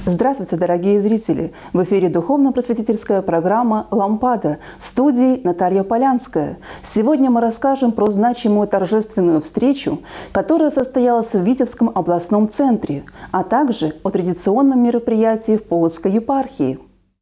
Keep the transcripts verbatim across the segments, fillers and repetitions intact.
Здравствуйте, дорогие зрители! В эфире духовно-просветительская программа «Лампада». В студии Наталья Полянская. Сегодня мы расскажем про значимую торжественную встречу, которая состоялась в Витебском областном центре, а также о традиционном мероприятии в Полоцкой епархии.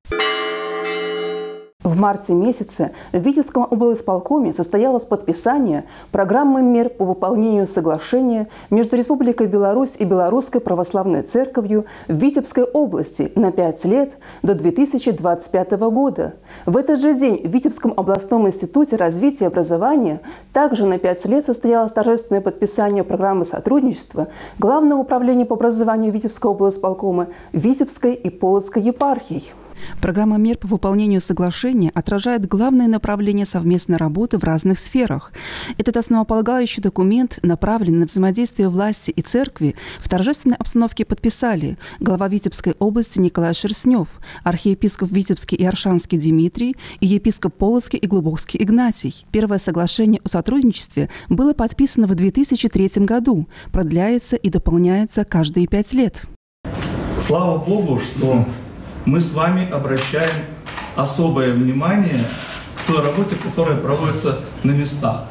В марте месяце в Витебском облисполкоме состоялось подписание программы мер по выполнению соглашения между Республикой Беларусь и Белорусской православной церковью в Витебской области на пять лет до две тысячи двадцать пятого года. В этот же день в Витебском областном институте развития и образования также на пять лет состоялось торжественное подписание программы сотрудничества Главного управления по образованию Витебского облисполкома Витебской и Полоцкой епархий. Программа мер по выполнению соглашения отражает главные направления совместной работы в разных сферах. Этот основополагающий документ, направленный на взаимодействие власти и церкви, в торжественной обстановке подписали глава Витебской области Николай Шерстнев, архиепископ Витебский и Аршанский Дмитрий и епископ Полоцкий и Глубокский Игнатий. Первое соглашение о сотрудничестве было подписано в две тысячи третьем году, продляется и дополняется каждые пять лет. Слава Богу, что мы с вами обращаем особое внимание к той работе, которая проводится на местах.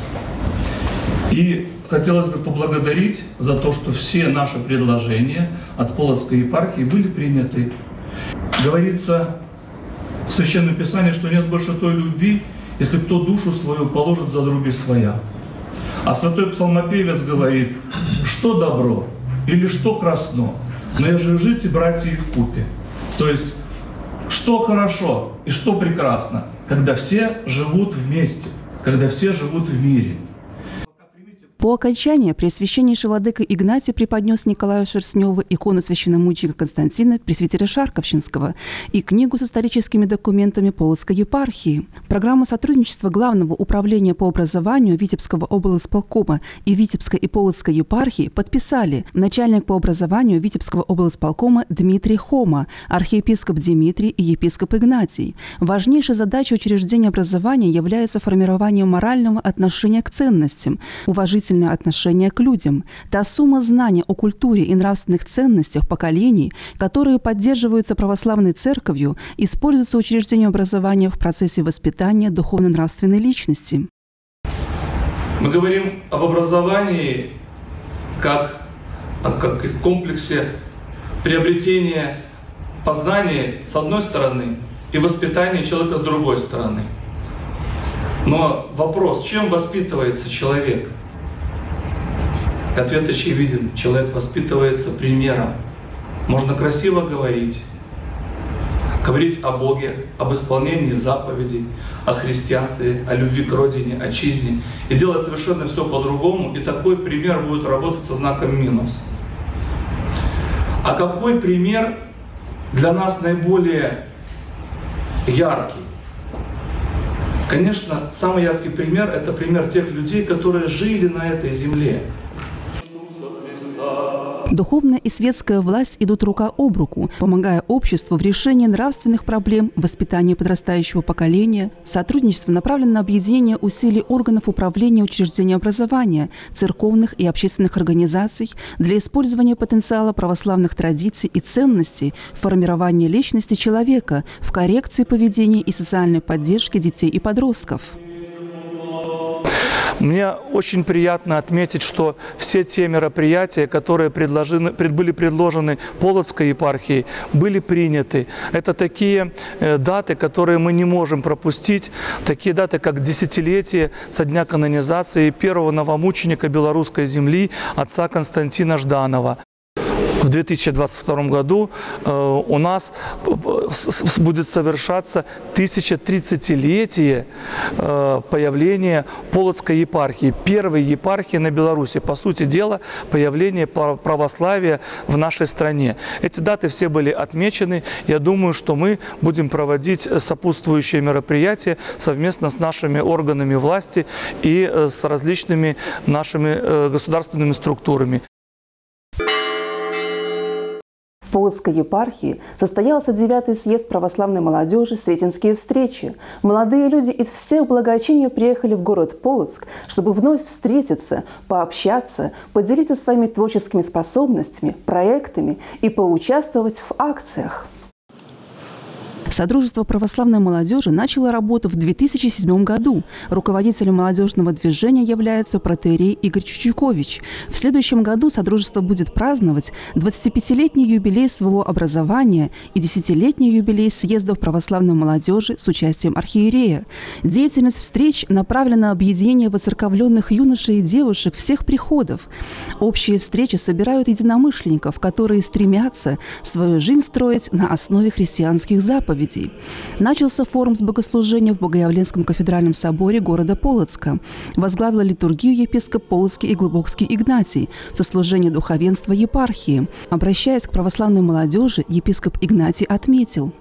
И хотелось бы поблагодарить за то, что все наши предложения от Полоцкой епархии были приняты. Говорится в Священном Писании, что нет больше той любви, если кто душу свою положит за други своя. А святой псалмопевец говорит, что добро или что красно, но я же жить и братья и вкупе. То есть, что хорошо и что прекрасно, когда все живут вместе, когда все живут в мире. По окончании Преосвященнейший владыка Игнатий преподнес Николаю Шерстневу икону священномученика Константина, пресвитера Шарковщинского, и книгу с историческими документами Полоцкой епархии. Программу сотрудничества Главного управления по образованию Витебского облисполкома и Витебской и Полоцкой епархии подписали начальник по образованию Витебского облисполкома Дмитрий Хома, архиепископ Дмитрий и епископ Игнатий. Важнейшей задачей учреждения образования является формирование морального отношения к ценностям, уважительного отношение к людям, та сумма знаний о культуре и нравственных ценностях поколений, которые поддерживаются православной церковью, используются учреждением образования в процессе воспитания духовно-нравственной личности. Мы говорим об образовании как о как комплексе приобретения познания с одной стороны и воспитания человека с другой стороны. Но вопрос, чем воспитывается человек? Ответ очевиден. Человек воспитывается примером. Можно красиво говорить, говорить о Боге, об исполнении заповедей, о христианстве, о любви к родине, отчизне, и делать совершенно все по-другому, и такой пример будет работать со знаком минус. А какой пример для нас наиболее яркий? Конечно, самый яркий пример – это пример тех людей, которые жили на этой земле. Духовная и светская власть идут рука об руку, помогая обществу в решении нравственных проблем, воспитании подрастающего поколения. Сотрудничество направлено на объединение усилий органов управления учреждений образования, церковных и общественных организаций для использования потенциала православных традиций и ценностей в формировании личности человека, в коррекции поведения и социальной поддержке детей и подростков. Мне очень приятно отметить, что все те мероприятия, которые предложены, были предложены Полоцкой епархией, были приняты. Это такие даты, которые мы не можем пропустить, такие даты, как десятилетие со дня канонизации первого новомученика белорусской земли, отца Константина Жданова. В две тысячи двадцать втором году э, у нас будет совершаться тысячетридцатилетие э, появления Полоцкой епархии, первой епархии на Беларуси. По сути дела, появление православия в нашей стране. Эти даты все были отмечены. Я думаю, что мы будем проводить сопутствующие мероприятия совместно с нашими органами власти и э, с различными нашими э, государственными структурами. Полоцкой епархии состоялся девятый съезд православной молодежи «Сретенские встречи». Молодые люди из всех благочиний приехали в город Полоцк, чтобы вновь встретиться, пообщаться, поделиться своими творческими способностями, проектами и поучаствовать в акциях. Содружество православной молодежи начало работу в две тысячи седьмом году. Руководителем молодежного движения является протоиерей Игорь Чучукович. В следующем году Содружество будет праздновать двадцатипятилетний юбилей своего образования и десятилетний юбилей съездов православной молодежи с участием архиерея. Деятельность встреч направлена на объединение воцерковленных юношей и девушек всех приходов. Общие встречи собирают единомышленников, которые стремятся свою жизнь строить на основе христианских заповедей. Начался форум с богослужения в Богоявленском кафедральном соборе города Полоцка. Возглавила литургию епископ Полоцкий и Глубокский Игнатий в сослужении духовенства епархии. Обращаясь к православной молодежи, епископ Игнатий отметил: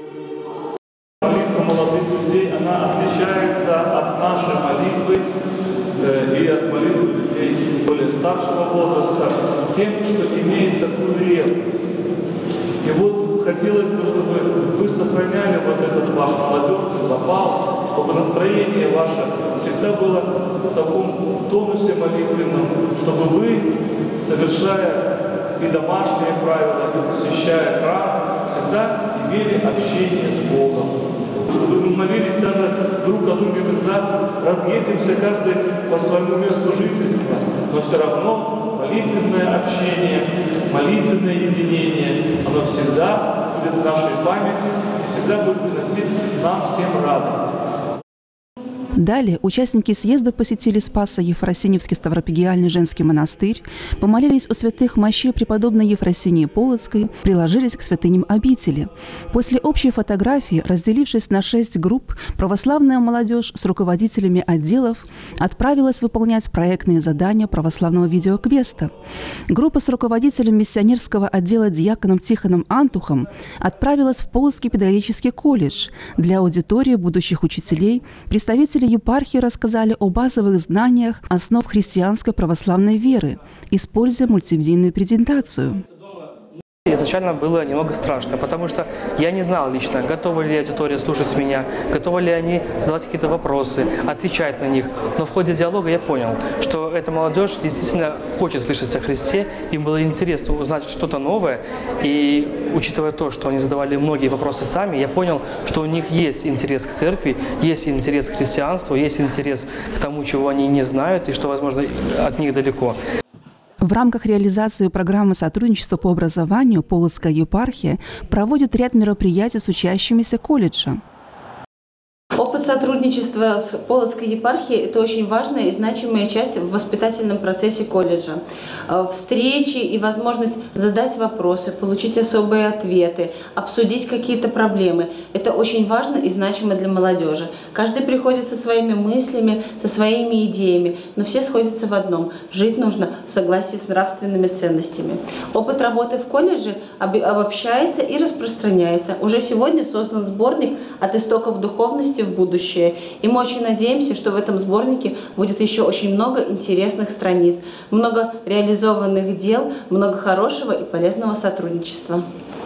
молитва молодых людей, она отличается от нашей молитвы э, и от молитвы людей более старшего возраста тем, что имеет такую ревность. И вот хотелось бы, чтобы вы сохраняли вот этот ваш молодежный запал, чтобы настроение ваше всегда было в таком тонусе молитвенном, чтобы вы, совершая и домашние правила, и посещая храм, всегда имели общение с Богом. Чтобы мы молились даже друг о друге, когда разъедемся каждый по своему месту жительства, но все равно молитвенное общение, молитвенное единение, оно всегда будет в нашей памяти и всегда будет приносить нам всем радость. Далее участники съезда посетили Спасо-Ефросиньевский Ставропигиальный женский монастырь, помолились у святых мощей преподобной Ефросинии Полоцкой, приложились к святыням обители. После общей фотографии, разделившись на шесть групп, православная молодежь с руководителями отделов отправилась выполнять проектные задания православного видеоквеста. Группа с руководителем миссионерского отдела диаконом Тихоном Антухом отправилась в Полоцкий педагогический колледж. Для аудитории будущих учителей представители епархии рассказали о базовых знаниях основ христианской православной веры, используя мультимедийную презентацию. Изначально было немного страшно, потому что я не знал лично, готова ли аудитория слушать меня, готовы ли они задавать какие-то вопросы, отвечать на них. Но в ходе диалога я понял, что эта молодежь действительно хочет слышать о Христе, им было интересно узнать что-то новое. И учитывая то, что они задавали многие вопросы сами, я понял, что у них есть интерес к церкви, есть интерес к христианству, есть интерес к тому, чего они не знают и что, возможно, от них далеко. В рамках реализации программы сотрудничества по образованию Полоцкая епархия проводит ряд мероприятий с учащимися колледжа. Опыт сотрудничества с Полоцкой епархией – это очень важная и значимая часть в воспитательном процессе колледжа. Встречи и возможность задать вопросы, получить особые ответы, обсудить какие-то проблемы – это очень важно и значимо для молодежи. Каждый приходит со своими мыслями, со своими идеями, но все сходятся в одном – жить нужно в согласии с нравственными ценностями. Опыт работы в колледже обобщается и распространяется. Уже сегодня создан сборник «От истоков духовности в будущее». И мы очень надеемся, что в этом сборнике будет еще очень много интересных страниц, много реализованных дел, много хорошего и полезного сотрудничества.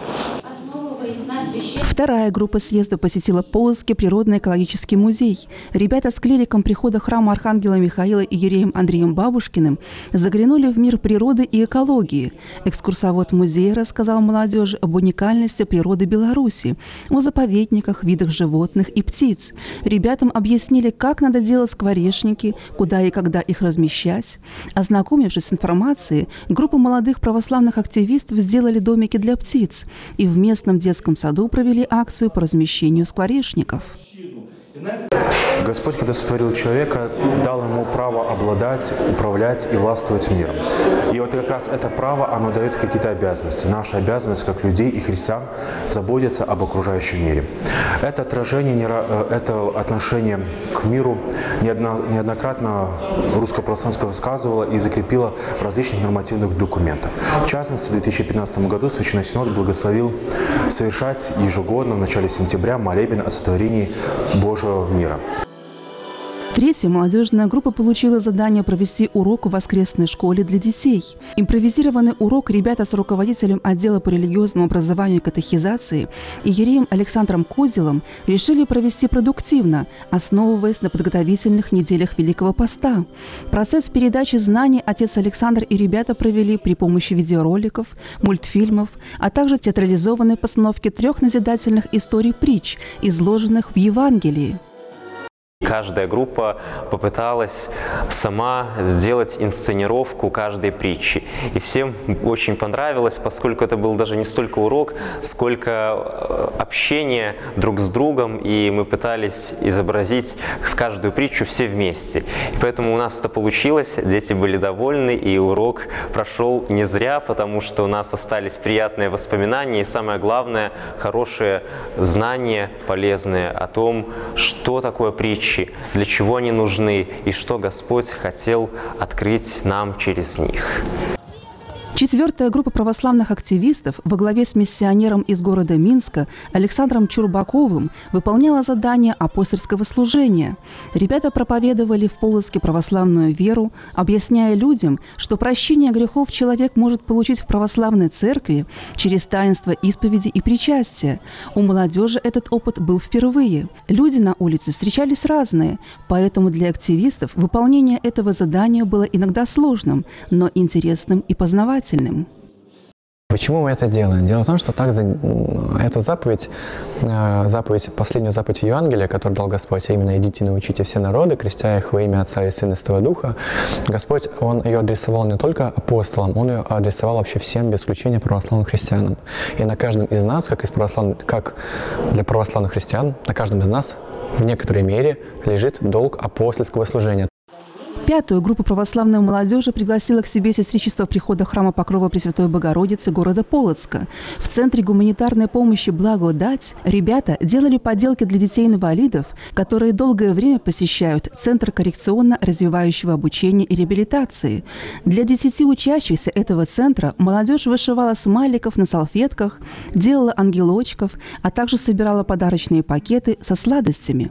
Вторая группа съезда посетила Полоцкий природно-экологический музей. Ребята с клириком прихода храма Архангела Михаила и иереем Андреем Бабушкиным заглянули в мир природы и экологии. Экскурсовод музея рассказал молодежи об уникальности природы Беларуси, о заповедниках, видах животных и птиц. Ребятам объяснили, как надо делать скворечники, куда и когда их размещать. Ознакомившись с информацией, группа молодых православных активистов сделали домики для птиц и в местном детском саду провели акцию по размещению скворечников. Господь, когда сотворил человека, дал ему право обладать, управлять и властвовать миром. И вот как раз это право, оно дает какие-то обязанности. Наша обязанность, как людей и христиан, заботиться об окружающем мире. Это отражение, это отношение к миру неоднократно Русская православная высказывала и закрепила в различных нормативных документах. В частности, в две тысячи пятнадцатом году Священный Синод благословил совершать ежегодно в начале сентября молебен о сотворении Божьего мира. третьем молодежная группа получила задание провести урок в воскресной школе для детей. Импровизированный урок ребята с руководителем отдела по религиозному образованию и катехизации иереем Александром Козелом решили провести продуктивно, основываясь на подготовительных неделях Великого Поста. Процесс передачи знаний отец Александр и ребята провели при помощи видеороликов, мультфильмов, а также театрализованной постановки трех назидательных историй притч, изложенных в Евангелии. Каждая группа попыталась сама сделать инсценировку каждой притчи. И всем очень понравилось, поскольку это был даже не столько урок, сколько общение друг с другом. И мы пытались изобразить в каждую притчу все вместе. И поэтому у нас это получилось, дети были довольны, и урок прошел не зря, потому что у нас остались приятные воспоминания и, самое главное, хорошие знания, полезные о том, что такое притчи, для чего они нужны и что Господь хотел открыть нам через них. Четвертая группа православных активистов во главе с миссионером из города Минска Александром Чурбаковым выполняла задание апостольского служения. Ребята проповедовали в Полоцке православную веру, объясняя людям, что прощение грехов человек может получить в православной церкви через таинство исповеди и причастия. У молодежи этот опыт был впервые. Люди на улице встречались разные, поэтому для активистов выполнение этого задания было иногда сложным, но интересным и познавательным. Почему мы это делаем? Дело в том, что так, эта заповедь, заповедь, последнюю заповедь Евангелия, которую дал Господь, а именно «Идите, научите все народы, крестя их во имя Отца и Сына и Святого Духа», Господь, Он ее адресовал не только апостолам, Он ее адресовал вообще всем, без исключения православным христианам. И на каждом из нас, как, из православных, как для православных христиан, на каждом из нас в некоторой мере лежит долг апостольского служения. Пятую группу православной молодежи пригласила к себе сестричество прихода храма Покрова Пресвятой Богородицы города Полоцка. В Центре гуманитарной помощи «Благодать» ребята делали поделки для детей-инвалидов, которые долгое время посещают Центр коррекционно-развивающего обучения и реабилитации. Для десяти учащихся этого центра молодежь вышивала смайликов на салфетках, делала ангелочков, а также собирала подарочные пакеты со сладостями.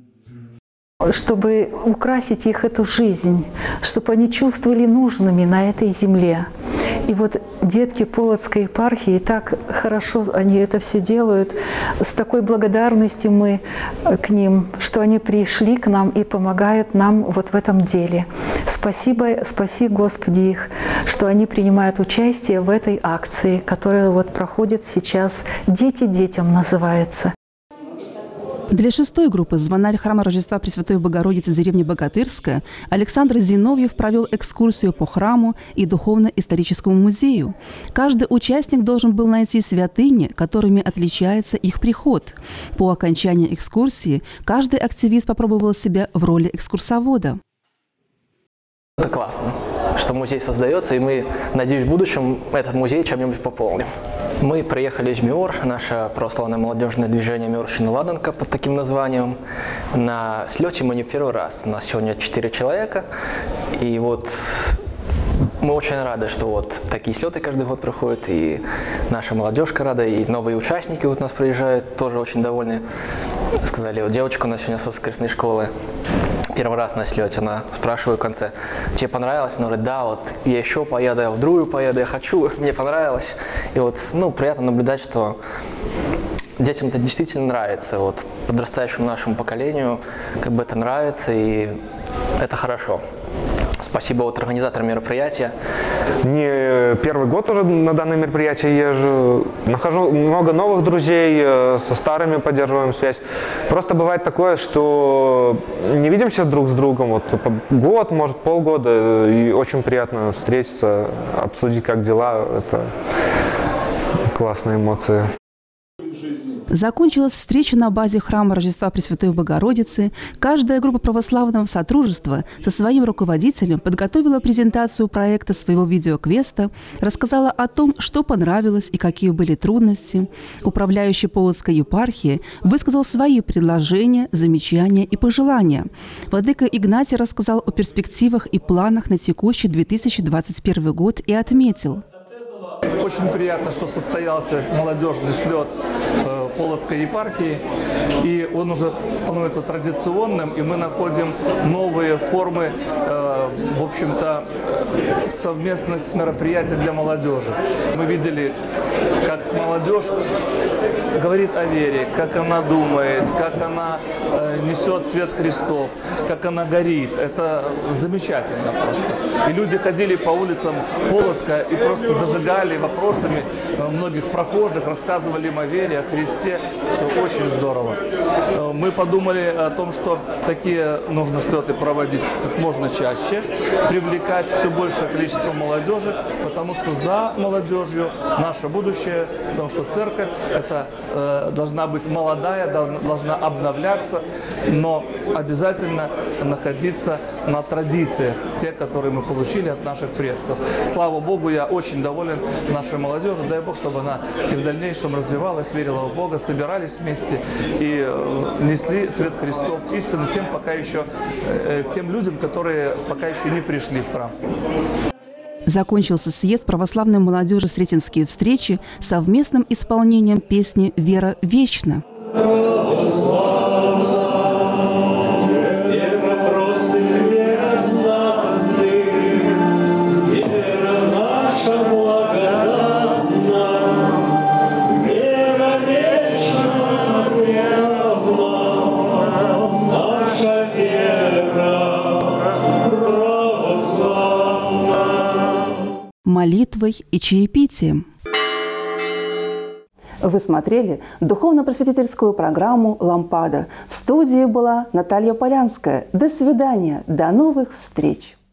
Чтобы украсить их эту жизнь, чтобы они чувствовали нужными на этой земле. И вот детки Полоцкой епархии, так хорошо они это все делают, с такой благодарностью мы к ним, что они пришли к нам и помогают нам вот в этом деле. Спасибо, спаси Господи их, что они принимают участие в этой акции, которая вот проходит сейчас «Дети детям» называется. Для шестой группы звонарь храма Рождества Пресвятой Богородицы деревни Богатырская Александр Зиновьев провел экскурсию по храму и духовно-историческому музею. Каждый участник должен был найти святыни, которыми отличается их приход. По окончании экскурсии каждый активист попробовал себя в роли экскурсовода. Это классно, что музей создается, и мы, надеюсь, в будущем этот музей чем-нибудь пополним. Мы приехали из МИОР, наше православное молодежное движение «Миорщина Ладанка» под таким названием. На слете мы не в первый раз, у нас сегодня четыре человека, и вот мы очень рады, что вот такие слеты каждый год проходят, и наша молодежка рада, и новые участники вот у нас приезжают, тоже очень довольны. Сказали, вот девочка у нас сегодня с воскресной школы. Первый раз на слете, она спрашивает в конце, тебе понравилось? Она говорит, да, вот я еще поеду, я в другую поеду, я хочу, мне понравилось. И вот, ну, приятно наблюдать, что детям это действительно нравится, вот подрастающему нашему поколению как бы это нравится, и это хорошо. Спасибо вот организаторам мероприятия. Не первый год уже на данное мероприятие езжу. Нахожу много новых друзей, со старыми поддерживаем связь. Просто бывает такое, что не видимся друг с другом вот год, может полгода, и очень приятно встретиться, обсудить, как дела. Это классные эмоции. Закончилась встреча на базе храма Рождества Пресвятой Богородицы. Каждая группа православного сотрудничества со своим руководителем подготовила презентацию проекта своего видеоквеста, рассказала о том, что понравилось и какие были трудности. Управляющий Полоцкой епархии высказал свои предложения, замечания и пожелания. Владыка Игнатий рассказал о перспективах и планах на текущий две тысячи двадцать первый год и отметил: Очень приятно, что состоялся молодежный слет Полоцкой епархии, и он уже становится традиционным, и мы находим новые формы, в общем-то, совместных мероприятий для молодежи. Мы видели, как молодежь говорит о вере, как она думает, как она несет свет Христов, как она горит. Это замечательно просто. И люди ходили по улицам Полоцка и просто зажигали вопросами многих прохожих, рассказывали им о вере, о Христе. Все очень здорово. Мы подумали о том, что такие нужно слеты проводить как можно чаще, привлекать все большее количество молодежи, потому что за молодежью наше будущее, потому что церковь это э, должна быть молодая, должна обновляться, но обязательно находиться на традициях, те, которые мы получили от наших предков. Слава Богу, я очень доволен нашей молодежью. Дай Бог, чтобы она и в дальнейшем развивалась, верила в Бога, собирались вместе и несли свет Христов истины тем, пока еще, тем людям, которые пока еще не пришли в храм. Закончился съезд православной молодежи «Сретенские встречи» совместным исполнением песни «Вера вечна». Молитвой и чаепитием. Вы смотрели духовно-просветительскую программу «Лампада». В студии была Наталья Полянская. До свидания, до новых встреч!